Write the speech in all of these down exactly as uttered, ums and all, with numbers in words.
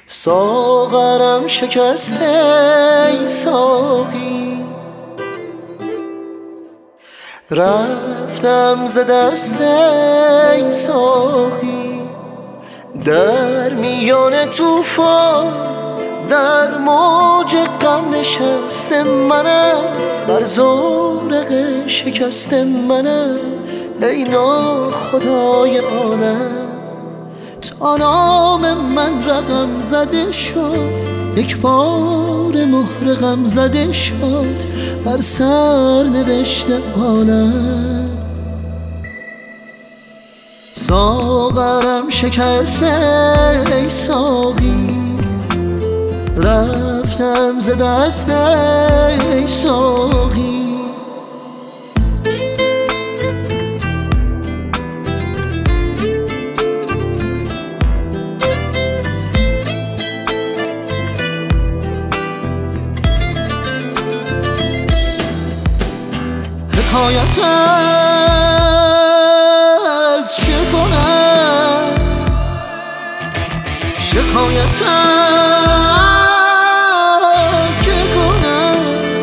ساغرم شکست ای ساقی، رفتم ز دست ای ساقی. در میان توفان در موج غم نشست منم، بر زورق شکست منم ای ناخدای عالم. تا نام من رقم زده شد، یک بار مهر غم زده شد بر سر نوشته عالم. ساغرم شکست ای ساقی، رفتم ز دست ای ساقی. حکایت از چه کنم، شکایت از چه کنم،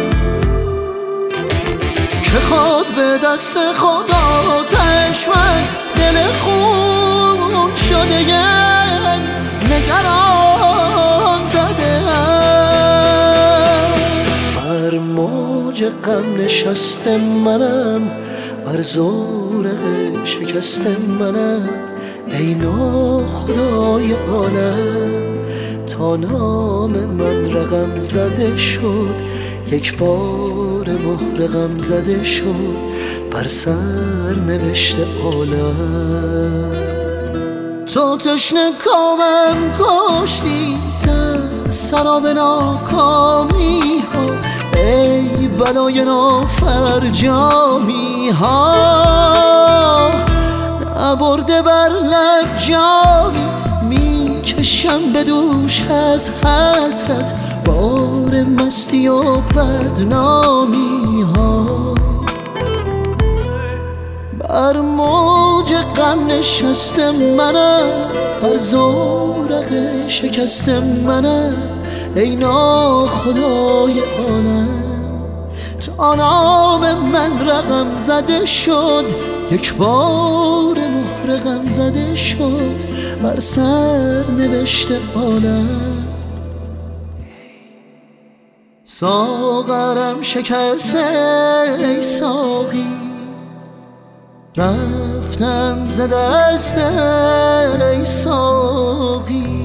که خود به دست خدا تشمن دل خون شده یم نگران زده ام. بر موج غم نشست منم، بر زورق شکست منم ای ناخدای عالم. تا نام من رقم زده شد، یک بار مهر غم زده شد بر سر نوشته عالم. تو تشنه کامم کشتی در سراب ناکامی ها ای بلای نافرجامی ها. نبرده بر لب جامی میکشم به دوش از حسرت بار مستی و بدنامی ها. بر موج غم نشست منم، بر زورق شکست منم ای ناخدای عالم. تا نام من رقم زده شد، یک بار مهر غم زده شد بر سر نوشته عالم. ساغرم شکست ای ساقی، رفتم ز دست ای ساقی.